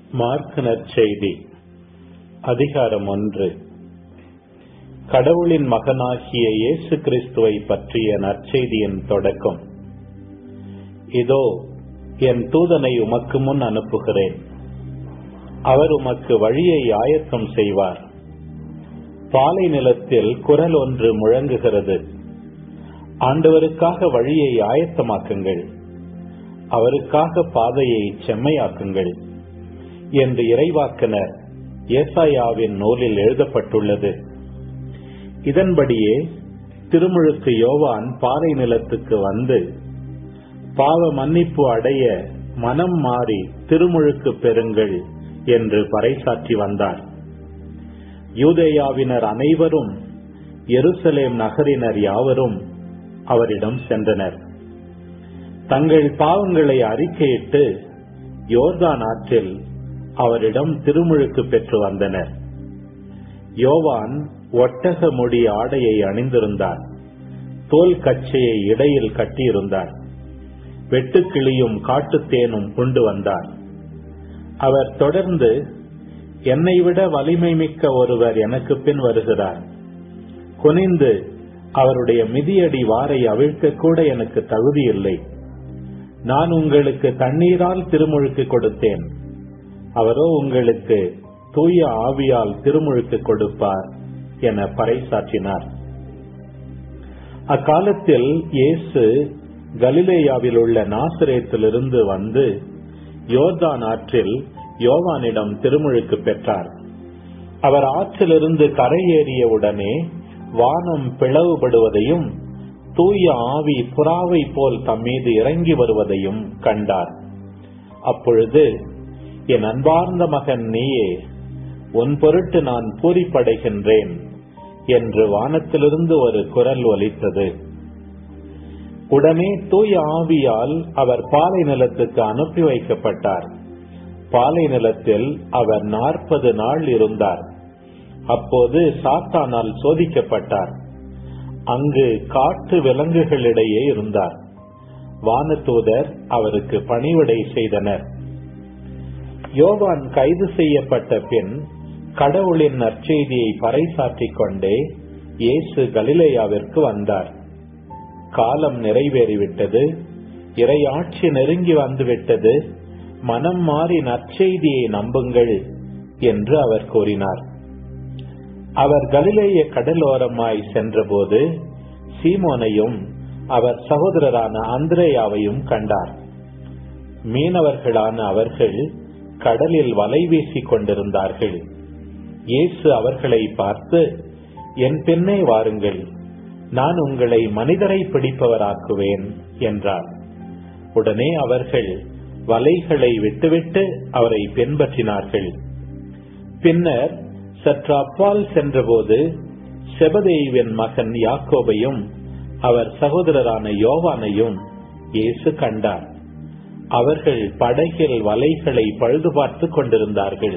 Mark நற்செய்தி அதிகாரம் 1. கடவுளின் மகனாகிய இயேசு கிறிஸ்துவை பற்றிய நற்செய்தியின் தொடக்கம். இதோ என் தூதனை உமக்கு முன் அனுப்புகிறேன். அவர் உமக்கு வழியை ஆயத்தம் செய்வார். பாலை நிலத்தில் குரல் ஒன்று முழங்குகிறது, ஆண்டவருக்காக வழியை ஆயத்தமாக்குங்கள், அவருக்காக பாதையை செம்மையாக்குங்கள் என்று இறைவாக்கினர் ஏசாயாவின் நூலில் எழுதப்பட்டுள்ளது. இதன்படியே திருமுழுக்கு யோவான் பாலை நிலத்துக்கு வந்து பாவ மன்னிப்பு அடைய மனம் மாறி திருமுழுக்கு பெறுங்கள் என்று பறைசாற்றி வந்தார். யூதேயாவினர் அனைவரும் எருசலேம் நகரினர் யாவரும் அவரிடம் சென்றனர். தங்கள் பாவங்களை அறிக்கையிட்டு யோர்தான் ஆற்றில் அவரிடம் திருமுழுக்கு பெற்று வந்தனர். யோவான் ஒட்டக முடி ஆடையை அணிந்திருந்தார். தோல் கச்சையை இடையில் கட்டியிருந்தார். வெட்டுக்கிளியும் காட்டுத்தேனும் உண்டு வந்தார். அவர் தொடர்ந்து, என்னை விட வலிமை மிக்க ஒருவர் எனக்கு பின் வருகிறார். குனிந்து அவருடைய மிதியடி வாரை அவிழ்க்க கூட எனக்கு தகுதியில்லை. நான் உங்களுக்கு தண்ணீரால் திருமுழுக்கு கொடுத்தேன், அவரோ உங்களுக்கு தூய ஆவியால் திருமுழுக்கு கொடுப்பார் என பறைசாற்றினார். அக்காலத்தில் இயேசு கலிலேயாவில் உள்ள நாசரேத்திலிருந்து வந்து யோர்தான் ஆற்றில் யோவானிடம் திருமுழுக்கு பெற்றார். அவர் ஆற்றிலிருந்து கரையேறிய உடனே வானம் பிளவுபடுவதையும் தூய ஆவி புறாவை போல் தம்மீது இறங்கி வருவதையும் கண்டார். அப்பொழுது, என் அன்பார்ந்த மகன் நீயே, உன் பொருட்டு நான் பூரிப்படைகின்றேன் என்று வானத்திலிருந்து ஒரு குரல் ஒலித்தது. உடனே தூய ஆவியால் அவர் பாலை நிலத்துக்கு அனுப்பி வைக்கப்பட்டார். பாலை நிலத்தில் அவர் 40 நாள் இருந்தார். அப்போது சாத்தானால் சோதிக்கப்பட்டார். அங்கு காட்டு விலங்குகளிடையே இருந்தார். வானதூதர் அவருக்கு பணிவிடை செய்தனர். யோவான் கைது செய்யப்பட்ட பின் கடவுளின் நற்செய்தியை பறைசாற்றிக் கொண்டே இயேசு கலிலேயாவிற்கு வந்தார். காலம் நிறைவேறிவிட்டது, இறையாட்சி நெருங்கி வந்துவிட்டது, மனம் மாறி நற்செய்தியை நம்புங்கள் என்று அவர் கூறினார். அவர் கலிலேய கடலோரமாய் சென்றபோது சீமோனையும் அவர் சகோதரரான அந்திரேயாவையும் கண்டார். மீனவர்களான அவர்கள் கடலில் வலை வீசிக் கொண்டிருந்தார்கள். இயேசு அவர்களை பார்த்து, என் பின்னே வாருங்கள், நான் உங்களை மனிதரை பிடிப்பவராக்குவேன் என்றார். உடனே அவர்கள் வலைகளை விட்டுவிட்டு அவரை பின்பற்றினார்கள். பின்னர் சற்று அப்பால் சென்றபோது செபதேயுவின் மகன் யாக்கோபையும் அவர் சகோதரரான யோவானையும் இயேசு கண்டார். அவர்கள் படகில் வலைகளை பழுது பார்த்துக் கொண்டிருந்தார்கள்.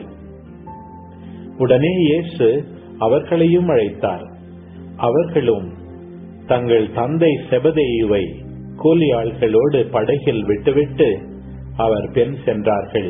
உடனே இயேசு அவர்களையும் அழைத்தார். அவர்களும் தங்கள் தந்தை செபதேயுவை கூலி ஆள்களோடு படகில் விட்டுவிட்டு அவர் பின் சென்றார்கள்.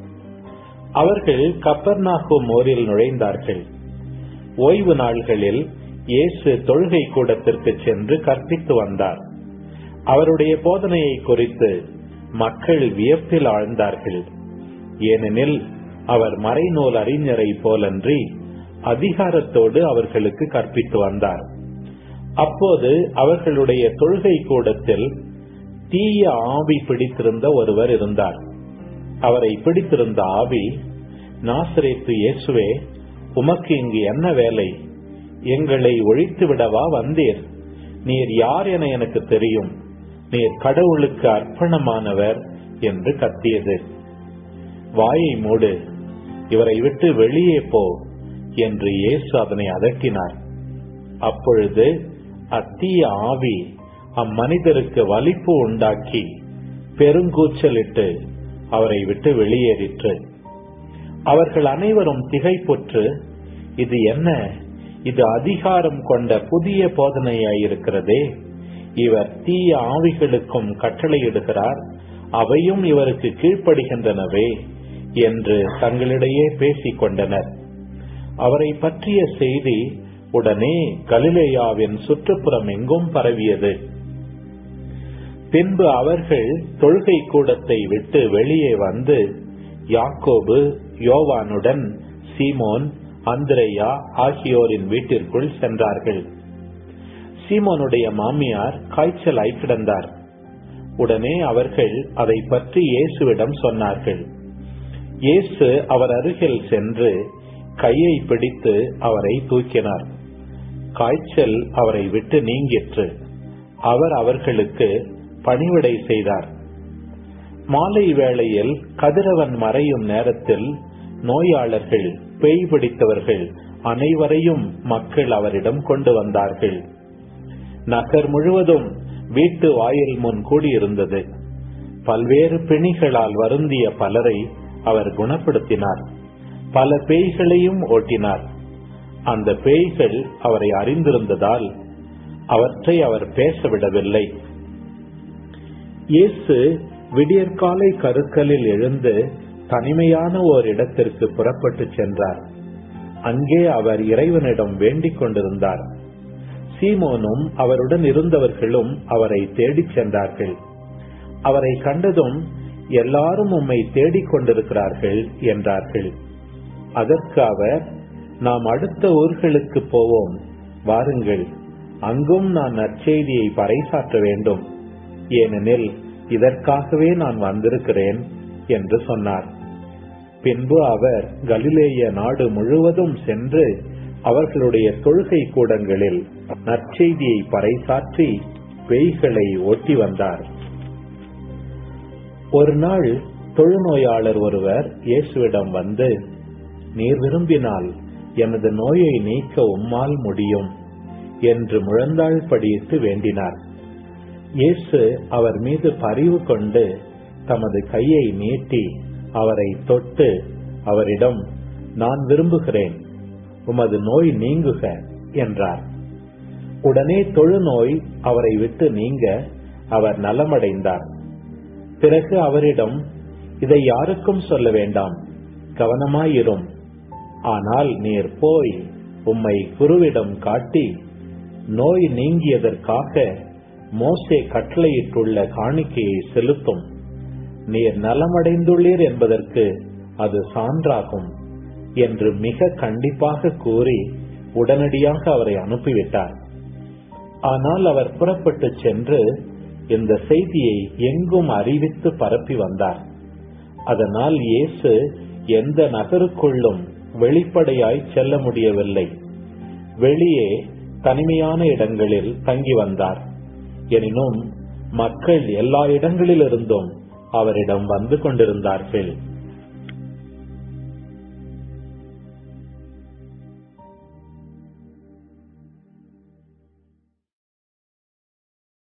அவர்கள் கப்பர்நாகும் ஊரில் நுழைந்தார்கள். ஓய்வு நாள்களில் இயேசு தொழுகை கூடத்திற்கு சென்று கற்பித்து வந்தார். அவருடைய போதனையை குறித்து மக்கள் வியப்பில் ஆழ்ந்தார்கள். ஏனெனில் அவர் மறைநூல் அறிஞரை போலன்றி அதிகாரத்தோடு அவர்களுக்கு கற்பித்து வந்தார். அப்போது அவர்களுடைய தொழுகை கூடத்தில் தீய ஆவி பிடித்திருந்த ஒருவர் இருந்தார். அவரை பிடித்திருந்த ஆவி, நாசரேத்து இயேசுவே, உமக்கு இங்கு என்ன வேலை? எங்களை ஒழித்து விடவா வந்தீர்? நீர் யார் என எனக்கு தெரியும். நீர் கடவுளுக்கு அர்ப்பணமானவர் என்று கத்தியது. வாயை மூடு, இவரை விட்டு வெளியே போ என்று இயேசு அதனை அதட்டினார். அப்பொழுது அத்தீய ஆவி அம்மனிதருக்கு வலிப்பு உண்டாக்கி பெருங்கூச்சலிட்டு அவரை விட்டு வெளியேறிற்று. அவர்கள் அனைவரும் திகைப்புற்று, இது என்ன? இது அதிகாரம் கொண்ட புதிய போதனையாயிருக்கிறதே. இவர் தீய ஆவிகளுக்கும் கட்டளையிடுகிறார், அவையும் இவருக்கு கீழ்ப்படுகின்றனவே என்று தங்களிடையே பேசிக் கொண்டனர். அவரை பற்றிய செய்தி உடனே கலிலேயாவின் சுற்றுப்புறம் எங்கும் பரவியது. பின்பு அவர்கள் தொழுகை கூடத்தை விட்டு வெளியே வந்து யாக்கோபு, யோவானுடன் சீமோன், அந்திரேயா ஆகியோரின் வீட்டிற்குள் சென்றார்கள். சீமோனுடைய மாமியார் காய்ச்சலாய் கிடந்தார். உடனே அவர்கள் அதை பற்றி இயேசுவிடம் சொன்னார்கள். இயேசு அவர் அருகில் சென்று கையை பிடித்து அவரை தூக்கினார். காய்ச்சல் அவரை விட்டு நீங்கிற்று. அவர் அவர்களுக்கு பணிவிடை செய்தார். மாலை வேளையில் கதிரவன் மறையும் நேரத்தில் நோயாளர்கள், பேய் பிடித்தவர்கள் அனைவரையும் மக்கள் அவரிடம் கொண்டு வந்தார்கள். நகர் முழுவதும் வீட்டு வாயில் முன் கூடியிருந்தது. பல்வேறு பிணிகளால் வருந்திய பலரை அவர் குணப்படுத்தினார். பல பேய்களையும் ஓட்டினார். அந்த பேய்கள் அவரை அறிந்திருந்ததால் அவற்றை அவர் பேசவிடவில்லை. இயேசு விடியற்காலை கருக்கலில் எழுந்து தனிமையான ஓர் இடத்திற்கு புறப்பட்டு சென்றார். அங்கே அவர் இறைவனிடம் வேண்டிக் கொண்டிருந்தார். சீமோனும் அவருடன் இருந்தவர்களும் அவரை தேடிச் சென்றார்கள். அவரை கண்டதும், எல்லாரும் உம்மை தேடிக் கொண்டிருக்கிறார்கள் என்றார்கள். அதற்கு அவர், நாம் அடுத்த ஊர்களுக்கு போவோம், வாருங்கள், அங்கும் நான் நற்செய்தியை பறைசாற்ற வேண்டும், ஏனெனில் இதற்காகவே நான் வந்திருக்கிறேன் என்று சொன்னார். பின்பு அவர் கலிலேய நாடு முழுவதும் சென்று அவர்களுடைய தொழுகை கூடங்களில் நற்செய்தியை பறைசாற்றி பேய்களை ஓட்டி வந்தார். ஒரு நாள் தொழுநோயாளர் ஒருவர் இயேசுவிடம் வந்து, நீர் விரும்பினால் எனது நோயை நீக்க உம்மால் முடியும் என்று முழந்தாள் படியிட்டு வேண்டினார். இயேசு அவர் மீது பரிவு கொண்டு தமது கையை நீட்டி அவரை தொட்டு அவரிடம், நான் விரும்புகிறேன், உமது நோய் நீங்குக என்றார். உடனே தொழுநோய் அவரை விட்டு நீங்க அவர் நலமடைந்தார். பிறகு அவரிடம், இதை யாருக்கும் சொல்ல வேண்டாம், கவனமாயிரும். ஆனால் நீர் போய் உம்மை குருவிடம் காட்டி நோய் நீங்கியதற்காக மோசே கட்டளையிட்டுள்ள காணிக்கையை செலுத்தும். நீர் நலமடைந்துள்ளீர் என்பதற்கு அது சான்றாகும் என்று மிக கண்டிப்பாக கூறி உடனடியாக அவரை அனுப்பிவிட்டார். ஆனால் அவர் புறப்பட்டு சென்று இந்த செய்தியை எங்கும் அறிவித்து பரப்பி வந்தார். அதனால் இயேசு எந்த நகருக்குள்ளும் வெளிப்படையாய் செல்ல முடியவில்லை. வெளியே தனிமையான இடங்களில் தங்கி வந்தார். எனினும் மக்கள் எல்லா இடங்களிலிருந்தும் அவரிடம் வந்து கொண்டிருந்தார்கள்.